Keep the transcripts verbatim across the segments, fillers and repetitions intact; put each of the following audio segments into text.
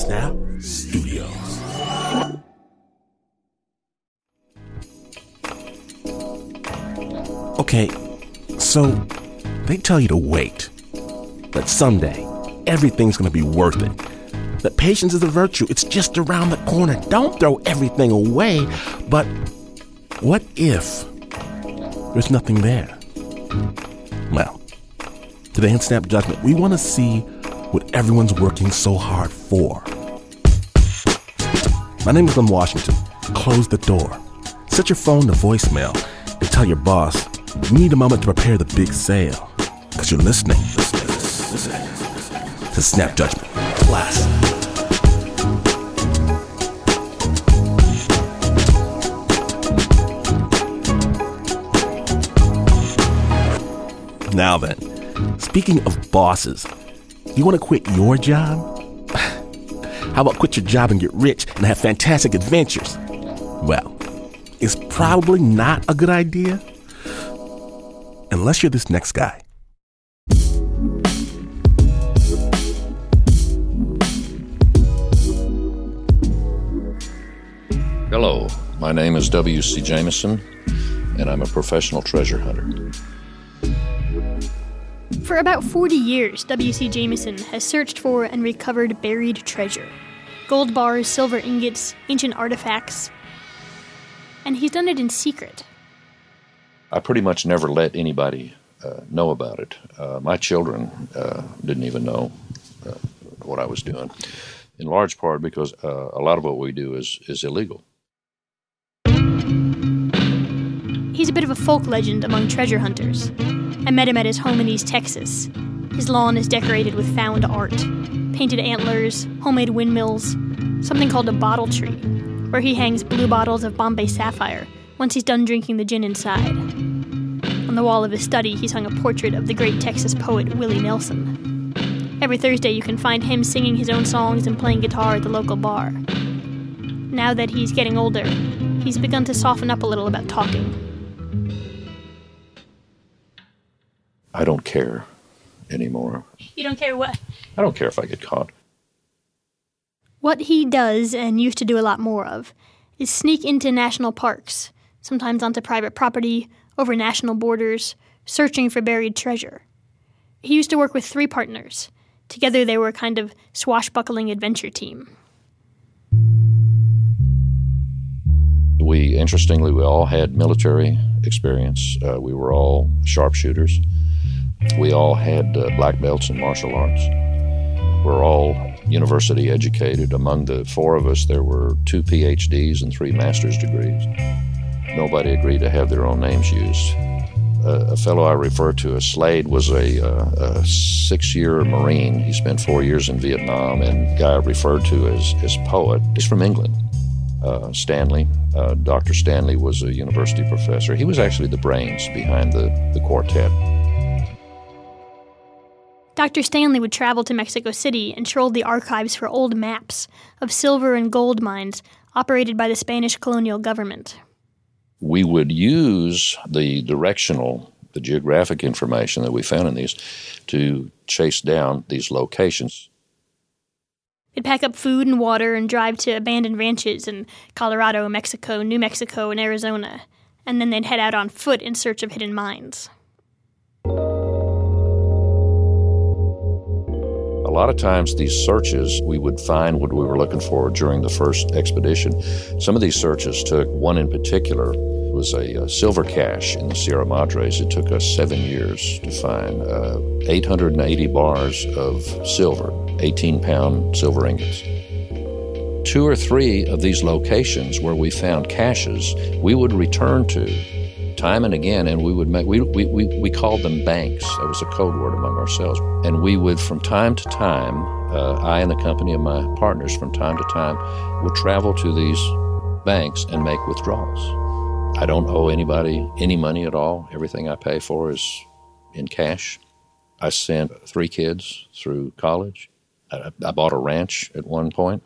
Snap Studios. Okay, so they tell you to wait. That someday, everything's gonna be worth it. That patience is a virtue. It's just around the corner. Don't throw everything away. But what if there's nothing there? Well, today on Snap Judgment, we want to see what everyone's working so hard for. My name is Glenn Washington. Close the door. Set your phone to voicemail and tell your boss you need a moment to prepare the big sale. Because you're listening, listening, listening to Snap Judgment Class. Now then, speaking of bosses, you want to quit your job? How about quit your job and get rich and have fantastic adventures? Well, it's probably not a good idea. Unless you're this next guy. Hello, my name is W C Jameson, and I'm a professional treasure hunter. For about forty years, W C Jameson has searched for and recovered buried treasure. Gold bars, silver ingots, ancient artifacts. And he's done it in secret. I pretty much never let anybody uh, know about it. Uh, my children uh, didn't even know uh, what I was doing, in large part because uh, a lot of what we do is, is illegal. He's a bit of a folk legend among treasure hunters. I met him at his home in East Texas. His lawn is decorated with found art, painted antlers, homemade windmills, something called a bottle tree, where he hangs blue bottles of Bombay Sapphire once he's done drinking the gin inside. On the wall of his study, he's hung a portrait of the great Texas poet Willie Nelson. Every Thursday, you can find him singing his own songs and playing guitar at the local bar. Now that he's getting older, he's begun to soften up a little about talking. I don't care anymore. You don't care what? I don't care if I get caught. What he does, and used to do a lot more of, is sneak into national parks, sometimes onto private property, over national borders, searching for buried treasure. He used to work with three partners. Together they were a kind of swashbuckling adventure team. We, interestingly, we all had military experience. Uh, we were all sharpshooters. We all had uh, black belts in martial arts. We're all university educated. Among the four of us, there were two P H Ds and three master's degrees. Nobody agreed to have their own names used. Uh, a fellow I refer to as Slade was a, uh, a six-year Marine. He spent four years in Vietnam, and the guy I referred to as, as Poet, he's from England. Uh, Stanley, uh, Doctor Stanley was a university professor. He was actually the brains behind the, the quartet. Doctor Stanley would travel to Mexico City and troll the archives for old maps of silver and gold mines operated by the Spanish colonial government. We would use the directional, the geographic information that we found in these to chase down these locations. They'd pack up food and water and drive to abandoned ranches in Colorado, Mexico, New Mexico, and Arizona, and then they'd head out on foot in search of hidden mines. A lot of times these searches, we would find what we were looking for during the first expedition. Some of these searches took, one in particular, was a, a silver cache in the Sierra Madres. It took us seven years to find uh, eight hundred eighty bars of silver, eighteen-pound silver ingots. Two or three of these locations where we found caches, we would return to time and again, and we would make, we, we, we, we called them banks. That was a code word among ourselves. And we would, from time to time, uh, I and the company of my partners, from time to time, would travel to these banks and make withdrawals. I don't owe anybody any money at all. Everything I pay for is in cash. I sent three kids through college. I, I bought a ranch at one point.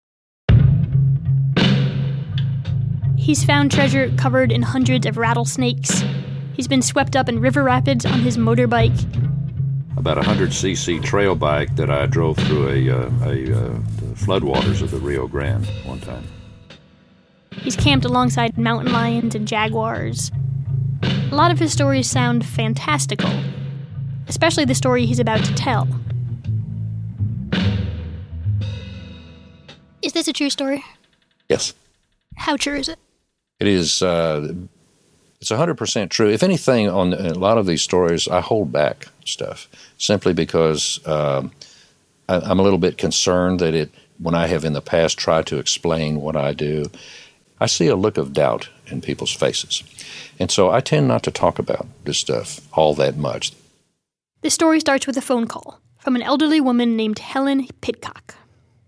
He's found treasure covered in hundreds of rattlesnakes. He's been swept up in river rapids on his motorbike. About a one hundred c c trail bike that I drove through a, uh, a uh, floodwaters of the Rio Grande one time. He's camped alongside mountain lions and jaguars. A lot of his stories sound fantastical, especially the story he's about to tell. Is this a true story? Yes. How true is it? It is, uh, it's one hundred percent true. If anything, on a lot of these stories, I hold back stuff simply because um, I, I'm a little bit concerned that it, when I have in the past tried to explain what I do, I see a look of doubt in people's faces. And so I tend not to talk about this stuff all that much. The story starts with a phone call from an elderly woman named Helen Pitcock.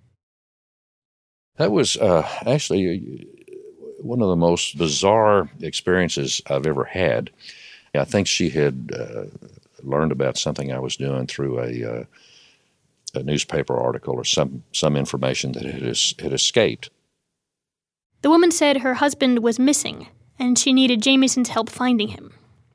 That was uh, actually one of the most bizarre experiences I've ever had. I think she had uh, learned about something I was doing through a, uh, a newspaper article or some, some information that had, had escaped. The woman said her husband was missing, and she needed Jamison's help finding him.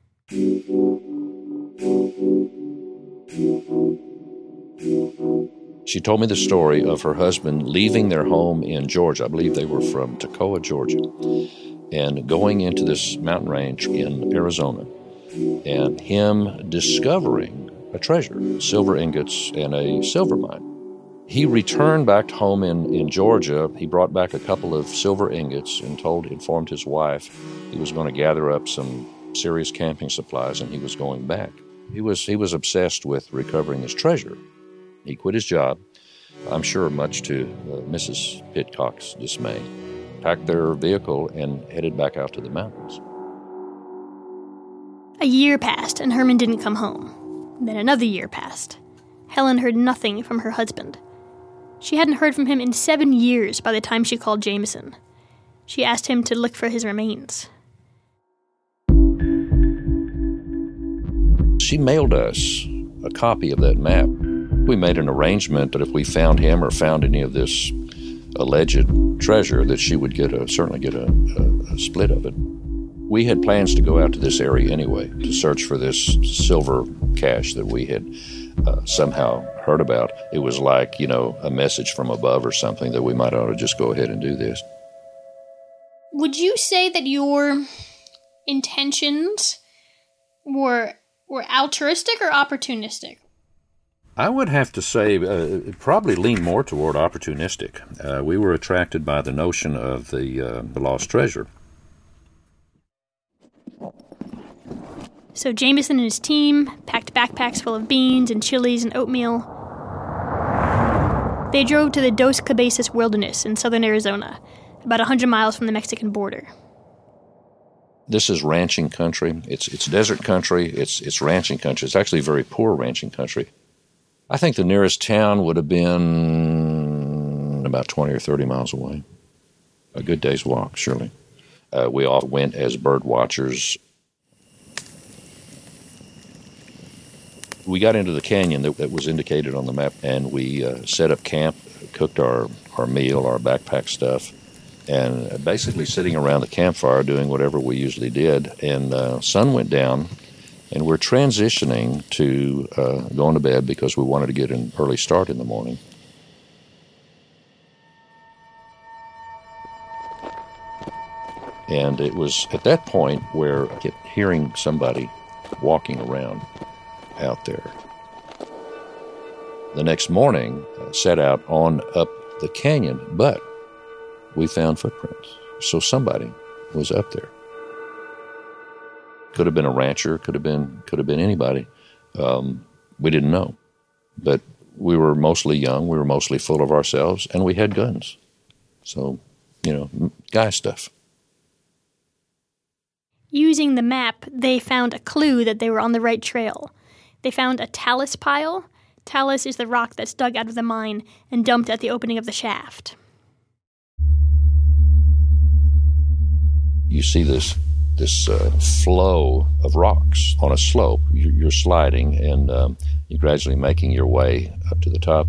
She told me the story of her husband leaving their home in Georgia. I believe they were from Toccoa, Georgia, and going into this mountain range in Arizona, and him discovering a treasure, silver ingots and a silver mine. He returned back home in, in Georgia. He brought back a couple of silver ingots and told, informed his wife he was going to gather up some serious camping supplies and he was going back. He was he was obsessed with recovering this treasure. He quit his job, I'm sure much to uh, Missus Pitcock's dismay, packed their vehicle and headed back out to the mountains. A year passed and Herman didn't come home. Then another year passed. Helen heard nothing from her husband. She hadn't heard from him in seven years by the time she called Jamison. She asked him to look for his remains. She mailed us a copy of that map. We made an arrangement that if we found him or found any of this alleged treasure, that she would get a certainly get a, a, a split of it. We had plans to go out to this area anyway to search for this silver cache that we had uh, somehow heard about. It was like, you know, a message from above or something that we might ought to just go ahead and do this. Would you say that your intentions were were altruistic or opportunistic? I would have to say uh, it probably leaned more toward opportunistic. Uh, we were attracted by the notion of the, uh, the lost treasure. So Jamison and his team packed backpacks full of beans and chilies and oatmeal. They drove to the Dos Cabezas Wilderness in southern Arizona, about one hundred miles from the Mexican border. This is ranching country. It's it's desert country. It's it's ranching country. It's actually very poor ranching country. I think the nearest town would have been about twenty or thirty miles away. A good day's walk, surely. Uh, we all went as bird watchers. We got into the canyon that, that was indicated on the map, and we uh, set up camp, cooked our, our meal, our backpack stuff, and basically sitting around the campfire doing whatever we usually did. And uh, sun went down, and we're transitioning to uh, going to bed because we wanted to get an early start in the morning. And it was at that point where I kept hearing somebody walking around out there. The next morning, I set out on up the canyon, but we found footprints. So somebody was up there. Could have been a rancher, could have been could have been anybody. Um, we didn't know. But we were mostly young, we were mostly full of ourselves, and we had guns. So, you know, guy stuff. Using the map, they found a clue that they were on the right trail. They found a talus pile. Talus is the rock that's dug out of the mine and dumped at the opening of the shaft. You see this this uh, flow of rocks on a slope. You're, you're sliding, and um, you're gradually making your way up to the top.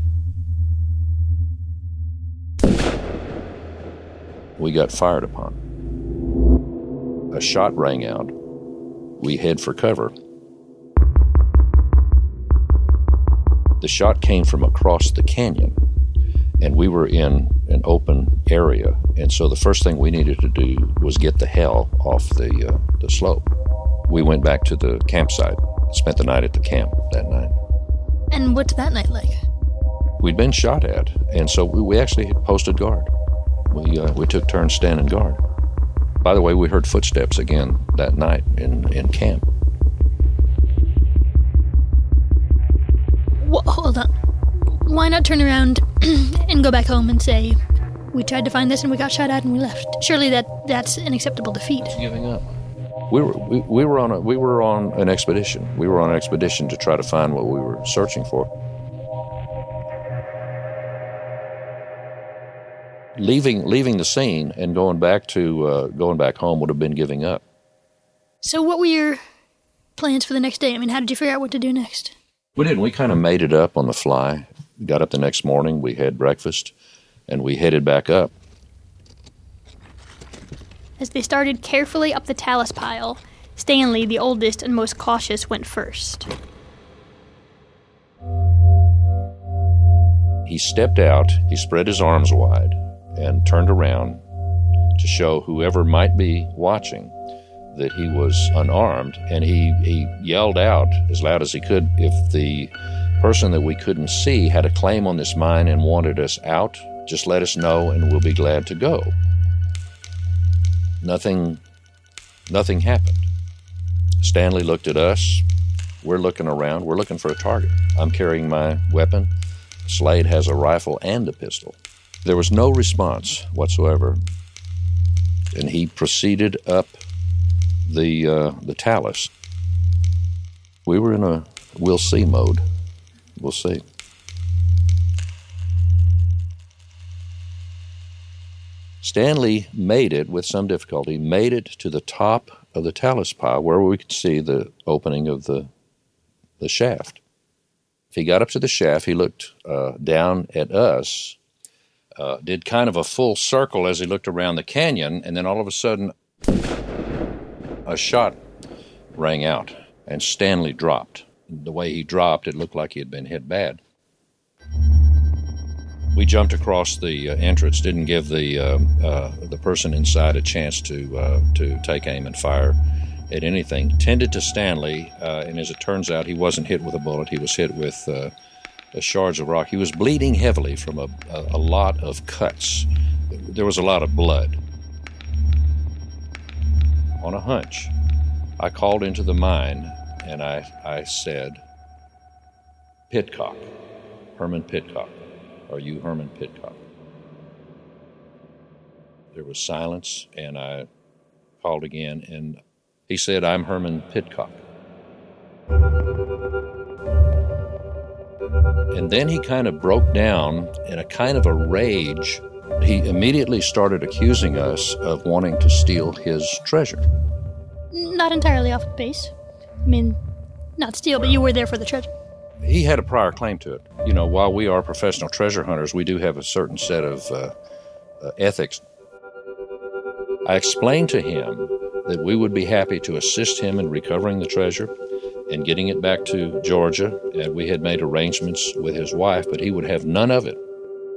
We got fired upon. A shot rang out. We head for cover. The shot came from across the canyon, and we were in an open area. And so the first thing we needed to do was get the hell off the uh, the slope. We went back to the campsite, spent the night at the camp that night. And what's that night like? We'd been shot at, and so we, we actually posted guard. We uh, we took turns standing guard. By the way, we heard footsteps again that night in, in camp. Wh- hold on. Why not turn around and go back home and say, we tried to find this and we got shot at and we left? Surely that, that's an acceptable defeat. Giving up. We were we, we were on a we were on an expedition. We were on an expedition to try to find what we were searching for. Leaving leaving the scene and going back to uh, going back home would have been giving up. So what were your plans for the next day? I mean, how did you figure out what to do next? We didn't. We kind of made it up on the fly. Got up the next morning, we had breakfast, and we headed back up. As they started carefully up the talus pile, Stanley, the oldest and most cautious, went first. He stepped out, he spread his arms wide, and turned around to show whoever might be watching that he was unarmed, and he, he yelled out as loud as he could, if the person that we couldn't see had a claim on this mine and wanted us out, just let us know and we'll be glad to go. Nothing, nothing happened. Stanley looked at us. We're looking around. We're looking for a target. I'm carrying my weapon. Slade has a rifle and a pistol. There was no response whatsoever, and he proceeded up the uh, the talus. We were in a we'll see mode. We'll see. Stanley made it, with some difficulty, made it to the top of the talus pile where we could see the opening of the the shaft. If he got up to the shaft, he looked uh, down at us, uh, did kind of a full circle as he looked around the canyon, and then all of a sudden, a shot rang out, and Stanley dropped. The way he dropped, it looked like he had been hit bad. We jumped across the uh, entrance, didn't give the uh, uh, the person inside a chance to uh, to take aim and fire at anything. Tended to Stanley, uh, and as it turns out, he wasn't hit with a bullet. He was hit with uh, shards of rock. He was bleeding heavily from a, a, a lot of cuts. There was a lot of blood. On a hunch, I called into the mine, and I, I said, Pitcock, Herman Pitcock. Are you Herman Pitcock? There was silence, and I called again, and he said, I'm Herman Pitcock. And then he kind of broke down in a kind of a rage. He immediately started accusing us of wanting to steal his treasure. Not entirely off base. I mean, not steal, but you were there for the treasure. He had a prior claim to it. You know, while we are professional treasure hunters, we do have a certain set of uh, uh, ethics. I explained to him that we would be happy to assist him in recovering the treasure and getting it back to Georgia, and we had made arrangements with his wife, but he would have none of it.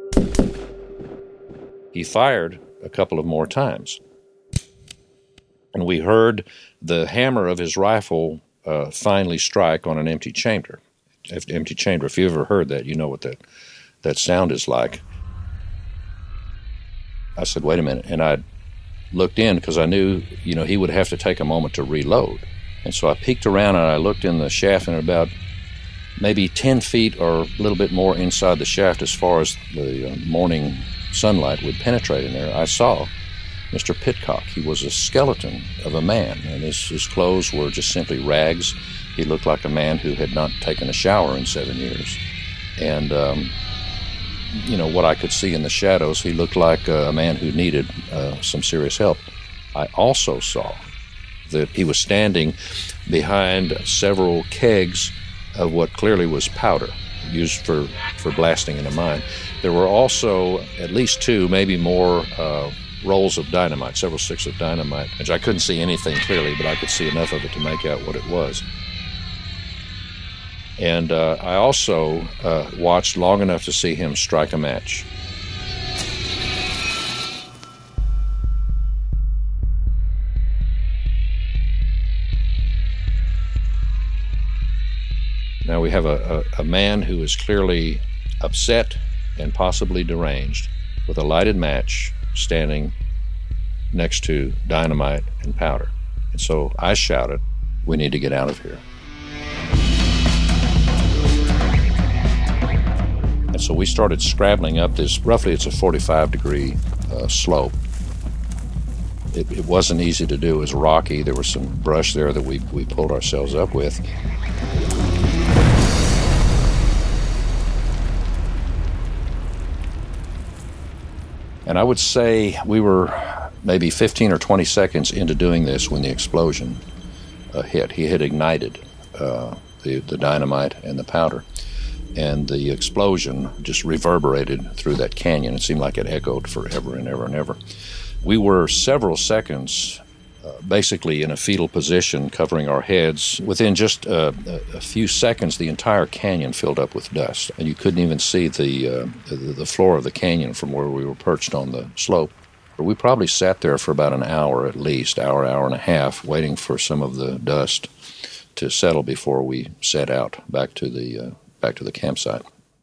He fired a couple of more times, and we heard the hammer of his rifle uh, finally strike on an empty chamber. Empty chamber. If you ever heard that, you know what that that sound is like. I said, wait a minute, and I looked in because I knew, you know, he would have to take a moment to reload. And so I peeked around and I looked in the shaft, and about maybe ten feet or a little bit more inside the shaft, as far as the morning sunlight would penetrate in there, I saw Mister Pitcock. He was a skeleton of a man, and his, his clothes were just simply rags. He looked like a man who had not taken a shower in seven years. And, um, you know, what I could see in the shadows, he looked like a man who needed uh, some serious help. I also saw that he was standing behind several kegs of what clearly was powder used for, for blasting in a mine. There were also at least two, maybe more, uh, rolls of dynamite, several sticks of dynamite. And I couldn't see anything clearly, but I could see enough of it to make out what it was. And uh, I also uh, watched long enough to see him strike a match. we have a, a, a man who is clearly upset and possibly deranged with a lighted match standing next to dynamite and powder. And so I shouted, "We need to get out of here." And so we started scrabbling up this, roughly it's a forty-five degree uh, slope. It, it wasn't easy to do. It was rocky. There was some brush there that we, we pulled ourselves up with. And I would say we were maybe fifteen or twenty seconds into doing this when the explosion uh, hit. He had ignited uh, the, the dynamite and the powder. And the explosion just reverberated through that canyon. It seemed like it echoed forever and ever and ever. We were several seconds uh, basically in a fetal position, covering our heads. Within just uh, a few seconds, the entire canyon filled up with dust, and you couldn't even see the, uh, the the floor of the canyon from where we were perched on the slope. We probably sat there for about an hour at least, hour, hour and a half, waiting for some of the dust to settle before we set out back to the uh, back to the campsite.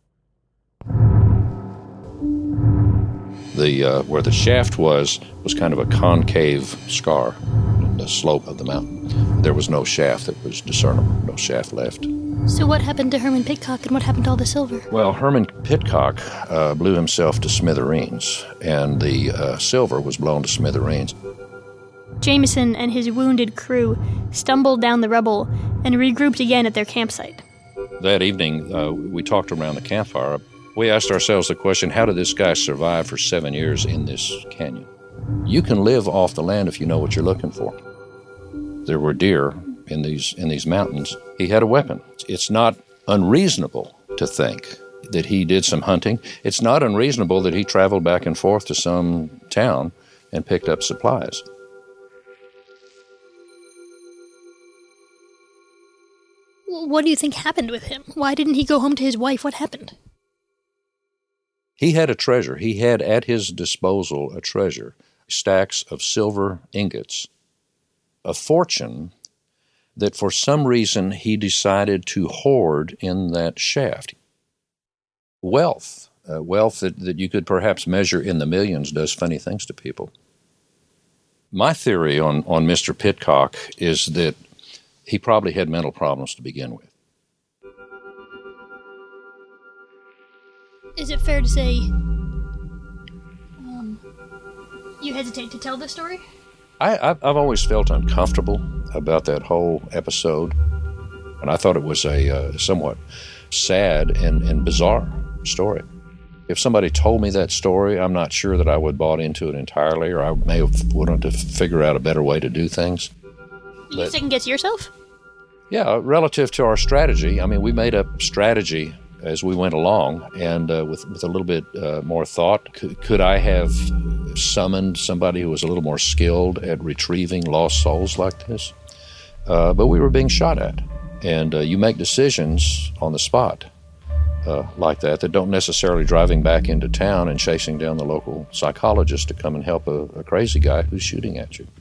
The uh, where the shaft was was kind of a concave scar in the slope of the mountain. There was no shaft that was discernible, no shaft left. So what happened to Herman Pitcock, and what happened to all the silver? Well, Herman Pitcock uh, blew himself to smithereens, and the uh, silver was blown to smithereens. Jameson and his wounded crew stumbled down the rubble and regrouped again at their campsite. That evening, uh, we talked around the campfire. We asked ourselves the question, how did this guy survive for seven years in this canyon? You can live off the land if you know what you're looking for. There were deer in these in these mountains. He had a weapon. It's not unreasonable to think that he did some hunting. It's not unreasonable that he traveled back and forth to some town and picked up supplies. What do you think happened with him? Why didn't he go home to his wife? What happened? He had a treasure. He had at his disposal a treasure, stacks of silver ingots, a fortune that for some reason he decided to hoard in that shaft. Wealth, uh, wealth that, that you could perhaps measure in the millions, does funny things to people. My theory on, on Mister Pitcock is that he probably had mental problems to begin with. Is it fair to say um, you hesitate to tell this story? I, I've always felt uncomfortable about that whole episode, and I thought it was a uh, somewhat sad and, and bizarre story. If somebody told me that story, I'm not sure that I would have bought into it entirely, or I may have wanted to figure out a better way to do things. Did you second guess yourself? Yeah, relative to our strategy, I mean, we made up strategy as we went along, and uh, with, with a little bit uh, more thought, could, could I have summoned somebody who was a little more skilled at retrieving lost souls like this? Uh, but we were being shot at, and uh, you make decisions on the spot uh, like that that don't necessarily driving back into town and chasing down the local psychologist to come and help a, a crazy guy who's shooting at you.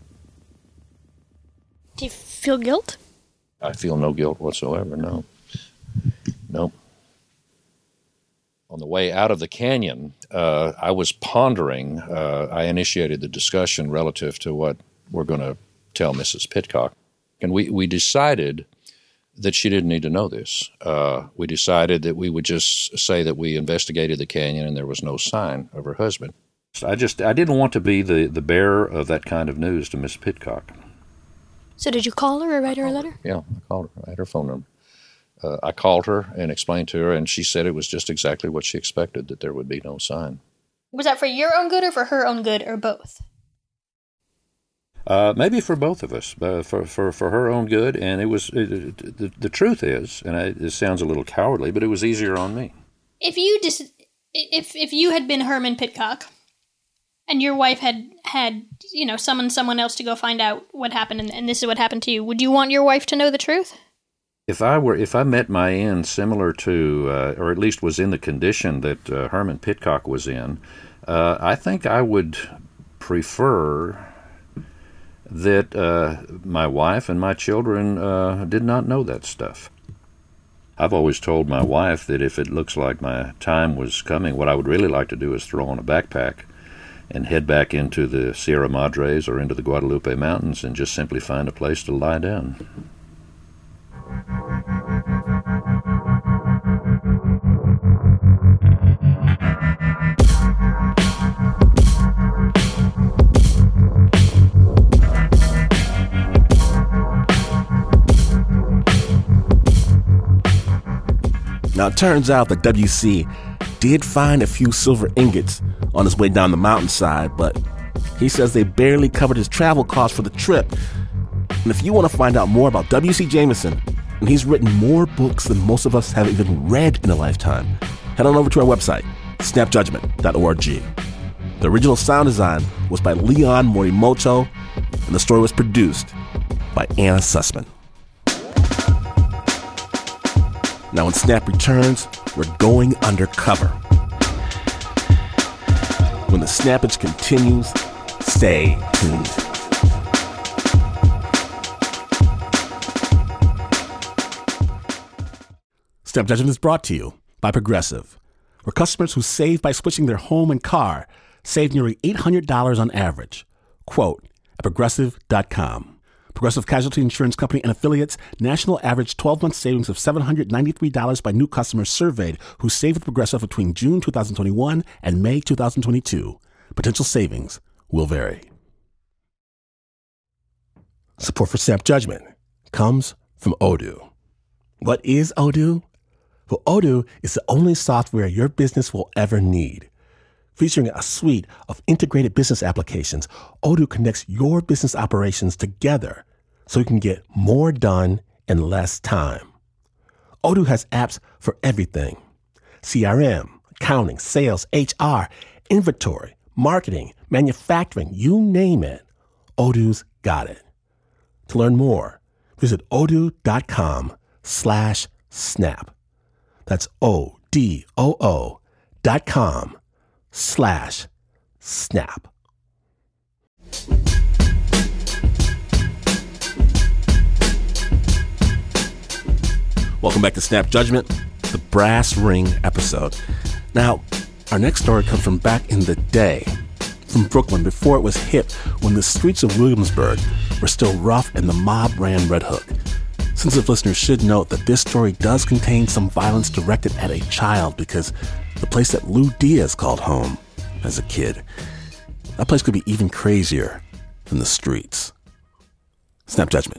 Do you feel guilt? I feel no guilt whatsoever, no. Nope. On the way out of the canyon, uh, I was pondering, uh, I initiated the discussion relative to what we're going to tell Missus Pitcock. And we, we decided that she didn't need to know this. Uh, we decided that we would just say that we investigated the canyon and there was no sign of her husband. I just, I didn't want to be the, the bearer of that kind of news to Miss Pitcock. So did you call her or write her a letter? Yeah, I called her. I had her phone number. Uh, I called her and explained to her, and she said it was just exactly what she expected, that there would be no sign. Was that for your own good or for her own good, or both? Uh, maybe for both of us, uh, for, for, for her own good, and it was, it, it, the, the truth is, and I, it sounds a little cowardly, but it was easier on me. If you just, if if you had been Herman Pitcock, and your wife had, had you know, summoned someone else to go find out what happened, and, and this is what happened to you, would you want your wife to know the truth? If I were, if I met my end similar to, uh, or at least was in the condition that uh, Herman Pitcock was in, uh, I think I would prefer that uh, my wife and my children uh, did not know that stuff. I've always told my wife that if it looks like my time was coming, what I would really like to do is throw on a backpack and head back into the Sierra Madres or into the Guadalupe Mountains and just simply find a place to lie down. Now, it turns out that W C did find a few silver ingots on his way down the mountainside, but he says they barely covered his travel costs for the trip. And if you want to find out more about W C Jameson, and he's written more books than most of us have even read in a lifetime, head on over to our website, snap judgment dot org. The original sound design was by Leon Morimoto, and the story was produced by Anna Sussman. Now, when Snap returns, we're going undercover. When the snappage continues, stay tuned. Snap Judgment is brought to you by Progressive, where customers who save by switching their home and car save nearly eight hundred dollars on average. Quote at progressive dot com. Progressive Casualty Insurance Company and affiliates, national average twelve-month savings of seven hundred ninety-three dollars by new customers surveyed who saved with Progressive between June twenty twenty-one and May twenty twenty-two. Potential savings will vary. Support for Snap Judgment comes from Odoo. What is Odoo? Well, Odoo is the only software your business will ever need. Featuring a suite of integrated business applications, Odoo connects your business operations together so you can get more done in less time. Odoo has apps for everything: C R M, accounting, sales, H R, inventory, marketing, manufacturing, you name it. Odoo's got it. To learn more, visit odoo.com slash snap. That's O-D-O-O dot com slash snap. Welcome back to Snap Judgment, the Brass Ring episode. Now, our next story comes from back in the day, from Brooklyn, before it was hip, when the streets of Williamsburg were still rough and the mob ran Red Hook. Sensitive listeners should note that this story does contain some violence directed at a child, because the place that Lou Diaz called home as a kid, that place could be even crazier than the streets. Snap Judgment.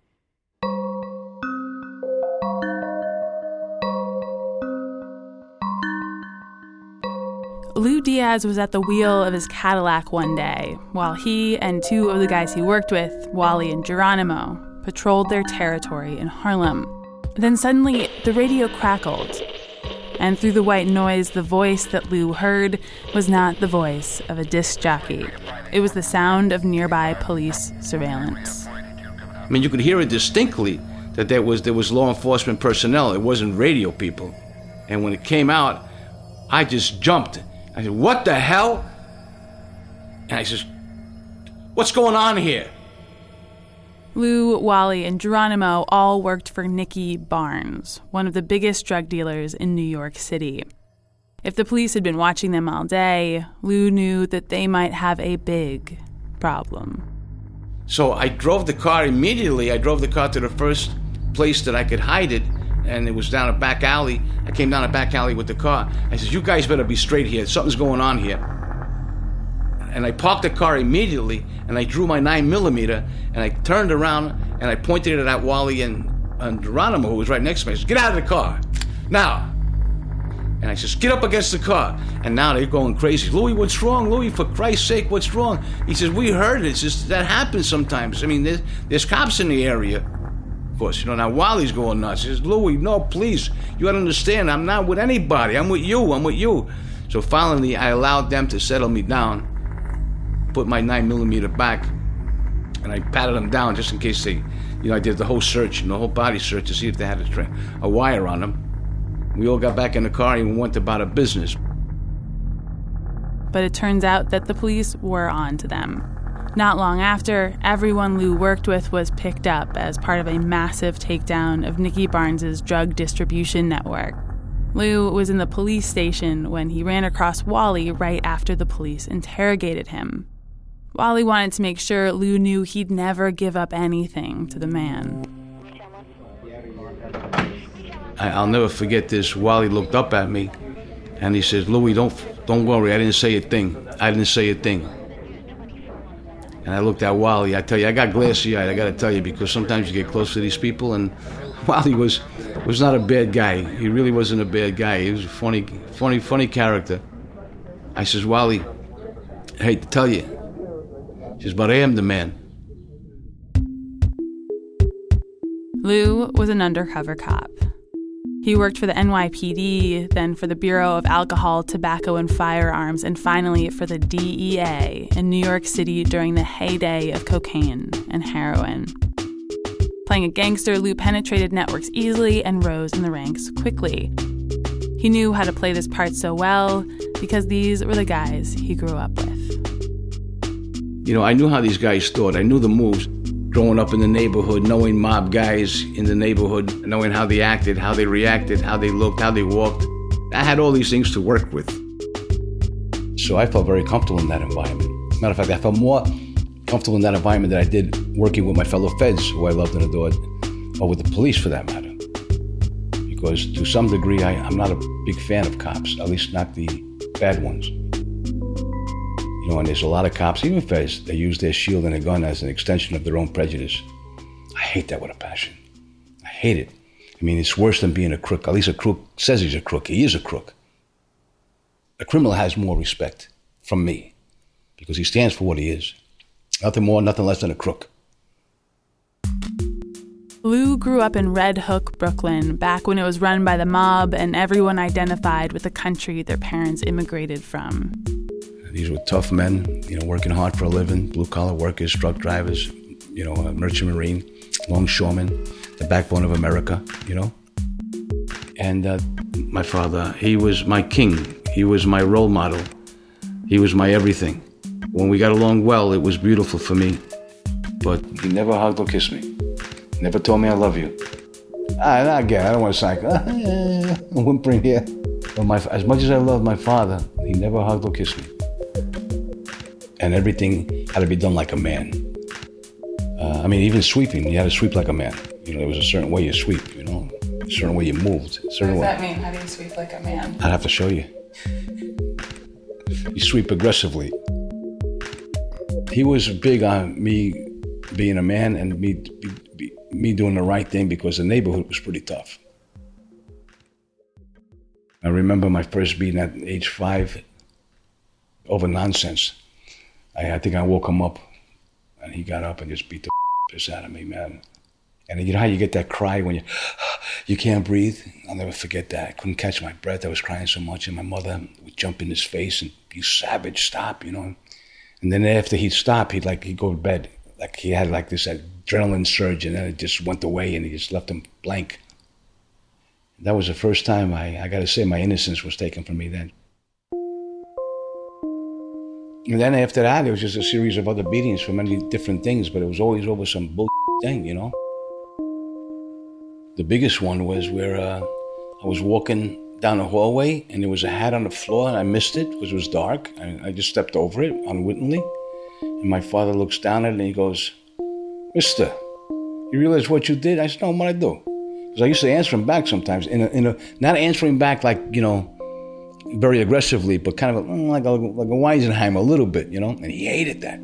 Lou Diaz was at the wheel of his Cadillac one day while he and two of the guys he worked with, Wally and Geronimo, patrolled their territory in Harlem. Then suddenly, the radio crackled. And through the white noise, the voice that Lou heard was not the voice of a disc jockey. It was the sound of nearby police surveillance. I mean, you could hear it distinctly that there was there was law enforcement personnel. It wasn't radio people. And when it came out, I just jumped. I said, "What the hell?" And I said, "What's going on here?" Lou, Wally, and Geronimo all worked for Nicky Barnes, one of the biggest drug dealers in New York City. If the police had been watching them all day, Lou knew that they might have a big problem. So I drove the car immediately. I drove the car to the first place that I could hide it, and it was down a back alley. I came down a back alley with the car. I said, "You guys better be straight here. Something's going on here." And I parked the car immediately, and I drew my nine millimeter, and I turned around, and I pointed it at Wally and, and Geronimo, who was right next to me. I said, "Get out of the car, now." And I said, "Get up against the car." And now they're going crazy. "Louis, what's wrong? Louis, for Christ's sake, what's wrong?" He says, "We heard it. It's just, that happens sometimes. I mean, there's, there's cops in the area." Of course, you know, now Wally's going nuts. He says, "Louis, no, please. You gotta understand, I'm not with anybody. I'm with you. I'm with you." So finally, I allowed them to settle me down, put my nine millimeter back, and I patted them down just in case they, you know, I did the whole search, the whole body search to see if they had a, tra- a wire on them. We all got back in the car and went about our business. But it turns out that the police were on to them. Not long after, everyone Lou worked with was picked up as part of a massive takedown of Nicky Barnes's drug distribution network. Lou was in the police station when he ran across Wally right after the police interrogated him. Wally wanted to make sure Lou knew he'd never give up anything to the man. I, I'll never forget this. Wally looked up at me and he says, "Louie, don't don't worry, I didn't say a thing. I didn't say a thing." And I looked at Wally. I tell you, I got glassy-eyed, I got to tell you, because sometimes you get close to these people, and Wally was was not a bad guy. He really wasn't a bad guy. He was a funny, funny, funny character. I says, "Wally, I hate to tell you." He says, "But I am the man." Lou was an undercover cop. He worked for the N Y P D, then for the Bureau of Alcohol, Tobacco, and Firearms, and finally for the D E A in New York City during the heyday of cocaine and heroin. Playing a gangster, Lou penetrated networks easily and rose in the ranks quickly. He knew how to play this part so well because these were the guys he grew up with. You know, I knew how these guys thought. I knew the moves. Growing up in the neighborhood, knowing mob guys in the neighborhood, knowing how they acted, how they reacted, how they looked, how they walked. I had all these things to work with. So I felt very comfortable in that environment. Matter of fact, I felt more comfortable in that environment than I did working with my fellow feds, who I loved and adored, or with the police for that matter. Because to some degree, I, I'm not a big fan of cops, at least not the bad ones. You know, and there's a lot of cops, even feds, that use their shield and their gun as an extension of their own prejudice. I hate that with a passion. I hate it. I mean, it's worse than being a crook. At least a crook says he's a crook. He is a crook. A criminal has more respect from me because he stands for what he is. Nothing more, nothing less than a crook. Lou grew up in Red Hook, Brooklyn, back when it was run by the mob and everyone identified with the country their parents immigrated from. These were tough men, you know, working hard for a living, blue-collar workers, truck drivers, you know, uh, merchant marine, longshoremen, the backbone of America, you know. And uh, my father, he was my king. He was my role model. He was my everything. When we got along well, it was beautiful for me. But he never hugged or kissed me. Never told me I love you. I, again, I don't want to sound like, ah, whimpering here. But my, as much as I loved my father, he never hugged or kissed me. And everything had to be done like a man. Uh, I mean, even sweeping, you had to sweep like a man. You know, there was a certain way you sweep, you know, a certain way you moved. A certain what does way. that mean? How do you sweep like a man? I'd have to show you. You sweep aggressively. He was big on me being a man and me, be, be, me doing the right thing because the neighborhood was pretty tough. I remember my first beating at age five over nonsense. I, I think I woke him up, and he got up and just beat the piss out of me, man. And you know how you get that cry when you you can't breathe? I'll never forget that. I couldn't catch my breath. I was crying so much, and my mother would jump in his face and, "You savage, stop," you know. And then after he'd stop, he'd like he'd go to bed. Like he had like this adrenaline surge, and then it just went away, and he just left him blank. That was the first time I, I got to say my innocence was taken from me then. And then after that, it was just a series of other beatings for many different things, but it was always over some bull thing, you know? The biggest one was where uh, I was walking down a hallway, and there was a hat on the floor, and I missed it because it was dark. I, I just stepped over it unwittingly. And my father looks down at it, and he goes, "Mister, you realize what you did?" I said, "No, what I do?" Because I used to answer him back sometimes, in a, in a, not answering back like, you know, very aggressively, but kind of a, like a, like a Weisenheim a little bit, you know? And he hated that.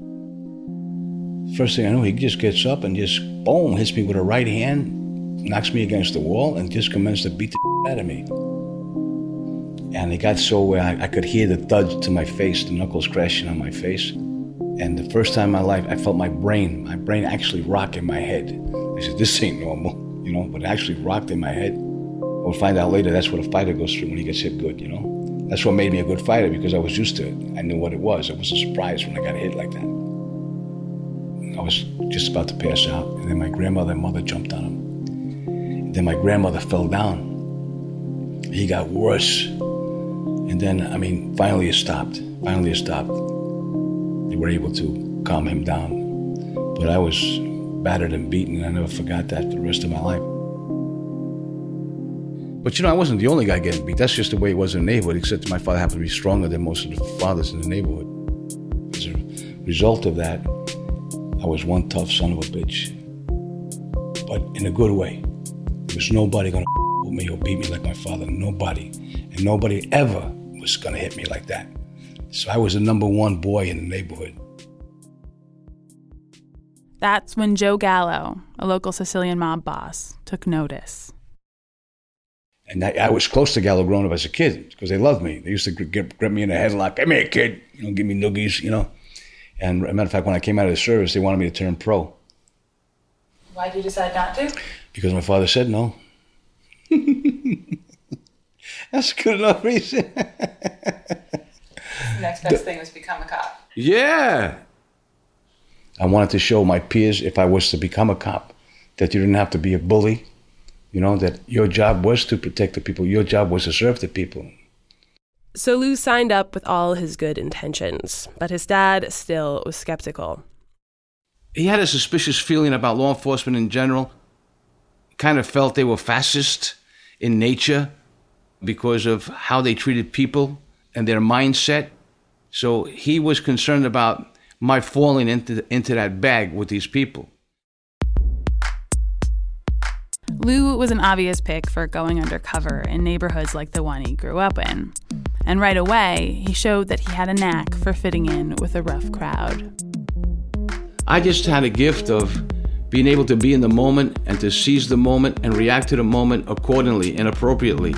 First thing I know, he just gets up and just, boom, hits me with a right hand, knocks me against the wall, and just commenced to beat the out of me. And it got so where I, I could hear the thud to my face, the knuckles crashing on my face. And the first time in my life, I felt my brain, my brain actually rock in my head. I said, this ain't normal, you know, but it actually rocked in my head. We'll find out later that's what a fighter goes through when he gets hit good, you know? That's what made me a good fighter, because I was used to it. I knew what it was. It was a surprise when I got hit like that. I was just about to pass out, and then my grandmother and mother jumped on him. And then my grandmother fell down. He got worse. And then, I mean, finally it stopped. Finally it stopped. They were able to calm him down. But I was battered and beaten, and I never forgot that for the rest of my life. But you know, I wasn't the only guy getting beat. That's just the way it was in the neighborhood, except my father happened to be stronger than most of the fathers in the neighborhood. As a result of that, I was one tough son of a bitch. But in a good way. There was nobody gonna with me or beat me like my father. Nobody. And nobody ever was gonna hit me like that. So I was the number one boy in the neighborhood. That's when Joe Gallo, a local Sicilian mob boss, took notice. And I, I was close to Gallo growing up as a kid because they loved me. They used to grip, grip me in the headlock. Come here, kid. You know, give me noogies, you know. And as a matter of fact, when I came out of the service, they wanted me to turn pro. Why did you decide not to? Because my father said no. That's a good enough reason. The next best the, thing was become a cop. Yeah. I wanted to show my peers, if I was to become a cop, that you didn't have to be a bully. You know, that your job was to protect the people. Your job was to serve the people. So Lou signed up with all his good intentions, but his dad still was skeptical. He had a suspicious feeling about law enforcement in general. Kind of felt they were fascist in nature because of how they treated people and their mindset. So he was concerned about my falling into into that bag with these people. Lou was an obvious pick for going undercover in neighborhoods like the one he grew up in. And right away, he showed that he had a knack for fitting in with a rough crowd. I just had a gift of being able to be in the moment and to seize the moment and react to the moment accordingly and appropriately.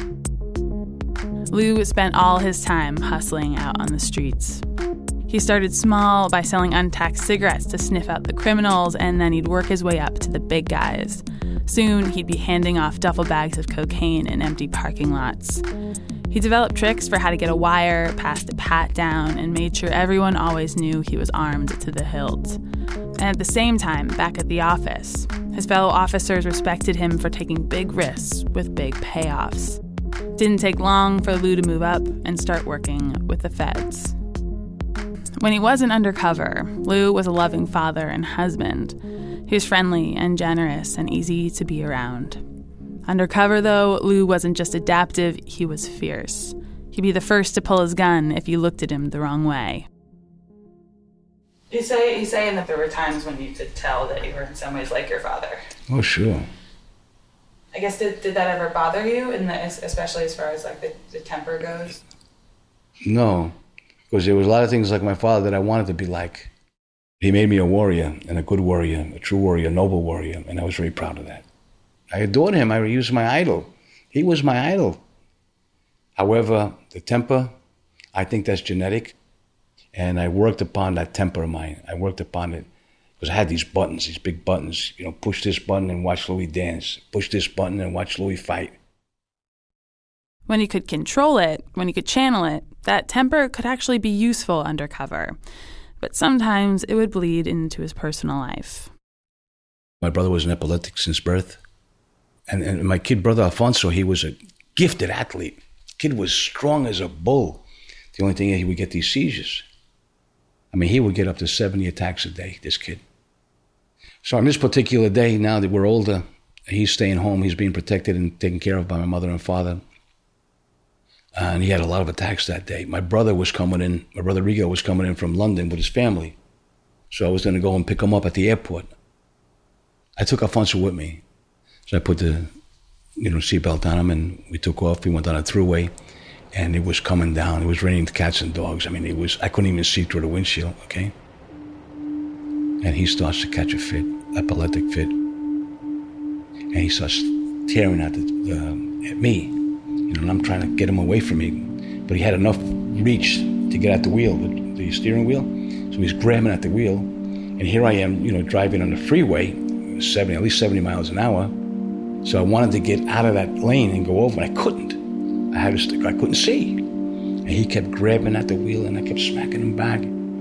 Lou spent all his time hustling out on the streets. He started small by selling untaxed cigarettes to sniff out the criminals, and then he'd work his way up to the big guys. Soon, he'd be handing off duffel bags of cocaine in empty parking lots. He developed tricks for how to get a wire, passed a pat down, and made sure everyone always knew he was armed to the hilt. And at the same time, back at the office, his fellow officers respected him for taking big risks with big payoffs. Didn't take long for Lou to move up and start working with the feds. When he wasn't undercover, Lou was a loving father and husband. He was friendly and generous and easy to be around. Undercover, though, Lou wasn't just adaptive, he was fierce. He'd be the first to pull his gun if you looked at him the wrong way. You say, you're saying that there were times when you could tell that you were in some ways like your father. Oh, sure. I guess, did, did that ever bother you, in the, especially as far as like the, the temper goes? No, because there was a lot of things like my father that I wanted to be like. He made me a warrior, and a good warrior, a true warrior, a noble warrior, and I was very proud of that. I adored him. I used my idol. He was my idol. However, the temper, I think that's genetic, and I worked upon that temper of mine. I worked upon it because I had these buttons, these big buttons. You know, push this button and watch Louis dance. Push this button and watch Louis fight. When he could control it, when he could channel it, that temper could actually be useful undercover. But sometimes it would bleed into his personal life. My brother was an epileptic since birth. And, and my kid brother, Alfonso, he was a gifted athlete. Kid was strong as a bull. The only thing is he would get these seizures. I mean, he would get up to seventy attacks a day, this kid. So on this particular day, now that we're older, he's staying home. He's being protected and taken care of by my mother and father. Uh, and he had a lot of attacks that day. My brother was coming in, my brother Rigo was coming in from London with his family. So I was going to go and pick him up at the airport. I took Alfonso with me. So I put the, you know, seatbelt on him, and we took off. We went on a thruway, and it was coming down. It was raining cats and dogs. I mean, it was, I couldn't even see through the windshield, okay? And he starts to catch a fit, epileptic fit. And he starts tearing at, the, uh, at me. You know, and I'm trying to get him away from me. But he had enough reach to get at the wheel, the, the steering wheel. So he's grabbing at the wheel. And here I am, you know, driving on the freeway, seventy, at least seventy miles an hour. So I wanted to get out of that lane and go over, and I couldn't. I had to stick, I couldn't see. And he kept grabbing at the wheel, and I kept smacking him back.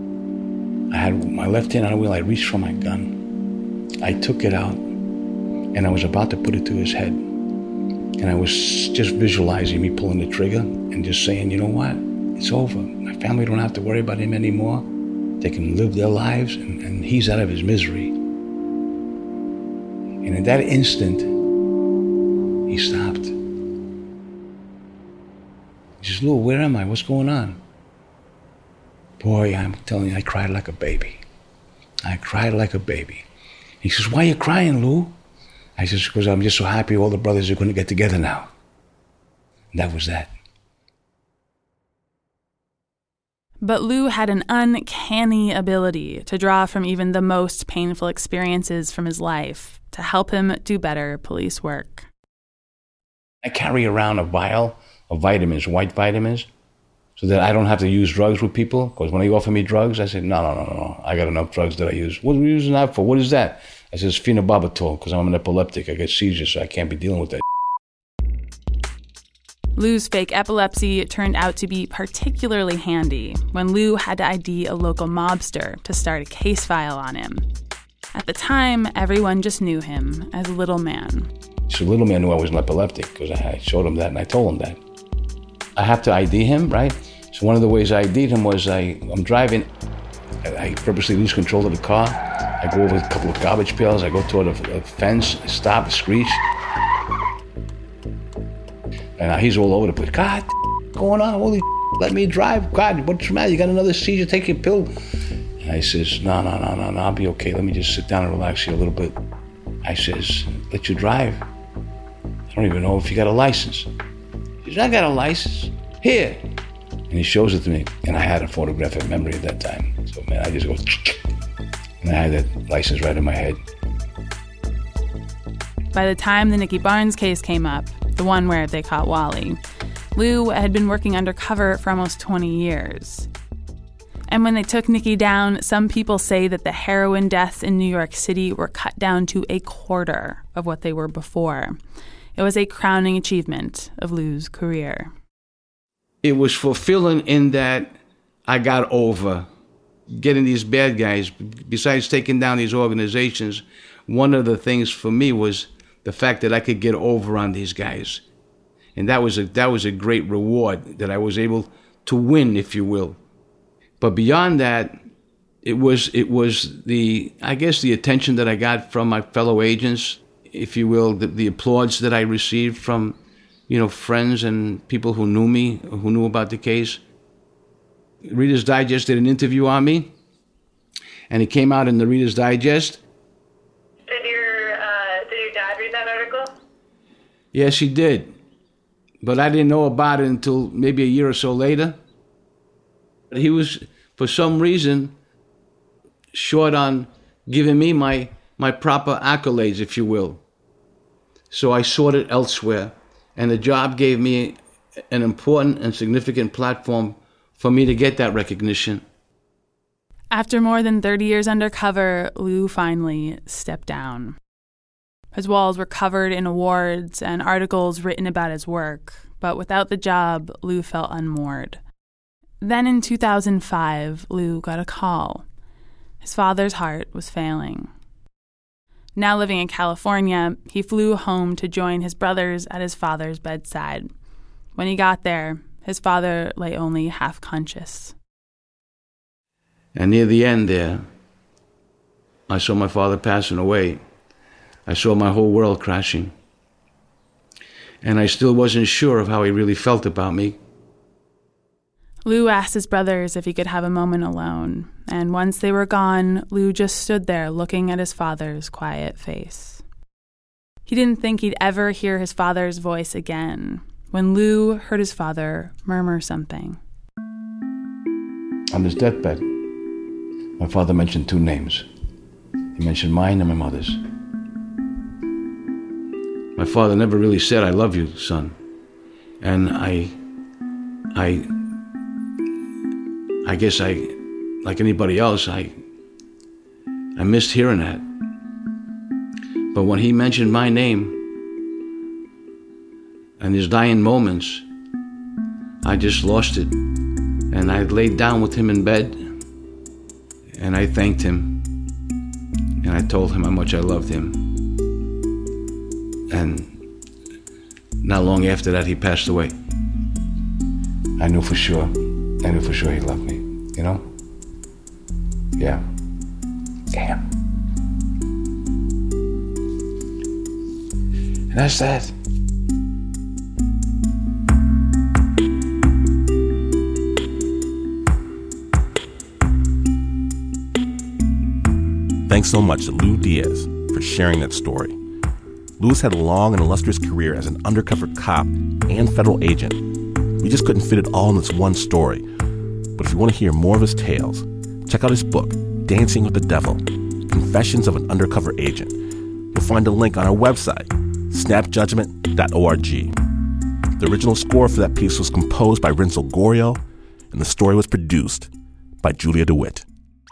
I had my left hand on the wheel. I reached for my gun. I took it out, and I was about to put it to his head. And I was just visualizing me pulling the trigger and just saying, you know what? It's over. My family don't have to worry about him anymore. They can live their lives, and, and he's out of his misery. And in that instant, he stopped. He says, Lou, where am I? What's going on? Boy, I'm telling you, I cried like a baby. I cried like a baby. He says, why are you crying, Lou? I says, because I'm just so happy all the brothers are going to get together now. And that was that. But Lou had an uncanny ability to draw from even the most painful experiences from his life to help him do better police work. I carry around a vial of vitamins, white vitamins, so that I don't have to use drugs with people. Because when they offer me drugs, I say, no, no, no, no, I got enough drugs that I use. What are we using that for? What is that? I says, phenobarbital, because I'm an epileptic. I get seizures, so I can't be dealing with that. Lou's fake epilepsy turned out to be particularly handy when Lou had to I D a local mobster to start a case file on him. At the time, everyone just knew him as Little Man. So Little Man knew I was an epileptic because I showed him that and I told him that. I have to I D him, right? So one of the ways I I D'd him was I, I'm driving, I purposely lose control of the car. I go over a couple of garbage pails, I go toward a, a fence, I stop, screech. And he's all over the place. God, what's going on? Holy let me drive. God, what's the matter? You got another seizure? Take your pill. And I says, no, no, no, no, no, I'll be okay. Let me just sit down and relax here a little bit. I says, let you drive. I don't even know if you got a license. He says, I got a license. Here. And he shows it to me. And I had a photographic memory at that time. So, man, I just go, and I had that license right in my head. By the time the Nicky Barnes case came up, the one where they caught Wally, Lou had been working undercover for almost twenty years. And when they took Nicky down, some people say that the heroin deaths in New York City were cut down to a quarter of what they were before. It was a crowning achievement of Lou's career. It was fulfilling in that I got over getting these bad guys. Besides taking down these organizations, one of the things for me was the fact that I could get over on these guys. And that was a that was a great reward, that I was able to win, if you will. But beyond that, it was it was the I guess the attention that I got from my fellow agents, if you will, the, the applause that I received from, you know, friends and people who knew me, who knew about the case. Reader's Digest did an interview on me, and it came out in the Reader's Digest. Did your uh, did your dad read that article? Yes, he did. But I didn't know about it until maybe a year or so later. He was, for some reason, short on giving me my, my proper accolades, if you will. So I sought it elsewhere, and the job gave me an important and significant platform for me to get that recognition. After more than thirty years undercover, Lou finally stepped down. His walls were covered in awards and articles written about his work, but without the job, Lou felt unmoored. Then in two thousand five, Lou got a call. His father's heart was failing. Now living in California, he flew home to join his brothers at his father's bedside. When he got there, his father lay only half conscious. And near the end there, I saw my father passing away. I saw my whole world crashing. And I still wasn't sure of how he really felt about me. Lou asked his brothers if he could have a moment alone, and once they were gone, Lou just stood there looking at his father's quiet face. He didn't think he'd ever hear his father's voice again, when Lou heard his father murmur something. On his deathbed, my father mentioned two names. He mentioned mine and my mother's. My father never really said, "I love you, son." And I, I, I guess I, like anybody else, I, I missed hearing that. But when he mentioned my name and his dying moments, I just lost it. And I laid down with him in bed, and I thanked him, and I told him how much I loved him. And not long after that, he passed away. I knew for sure. I knew for sure he loved me, you know? Yeah. Damn. And that's that. Thanks so much to Lou Diaz for sharing that story. Lou's had a long and illustrious career as an undercover cop and federal agent. We just couldn't fit it all in this one story. But if you want to hear more of his tales, check out his book, Dancing with the Devil, Confessions of an Undercover Agent. You'll find a link on our website, snap judgment dot org. The original score for that piece was composed by Renzo Gorrio, and the story was produced by Julia DeWitt.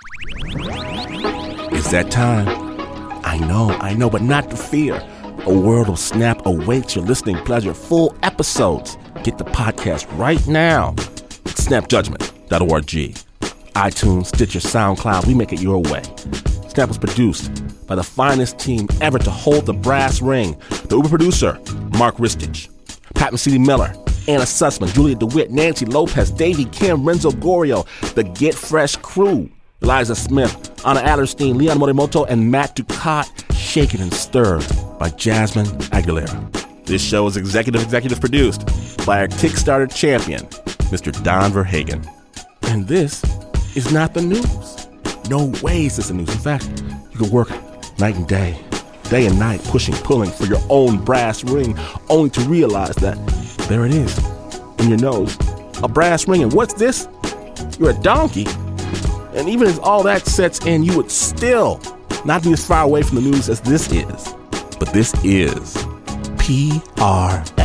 It's that time. I know, I know, but not to fear. A world of Snap awaits your listening pleasure. Full episodes. Get the podcast right now at snap judgment dot org. iTunes, Stitcher, SoundCloud, we make it your way. Snap was produced by the finest team ever to hold the brass ring. The Uber producer, Mark Ristich. Pat Mesiti-Miller, Anna Sussman, Julia DeWitt, Nancy Lopez, Davey Kim, Renzo Gorrio, the Get Fresh crew, Eliza Smith, Anna Adlerstein, Leon Morimoto, and Matt Ducat, shaken and stirred by Jasmine Aguilera. This show is executive executive produced by our Kickstarter champion, Mister Don Verhagen. And this is not the news. No way is this the news. In fact, you could work night and day, day and night, pushing, pulling for your own brass ring, only to realize that there it is, in your nose, a brass ring. And what's this? You're a donkey. And even as all that sets in, you would still not be as far away from the news as this is. But this is P R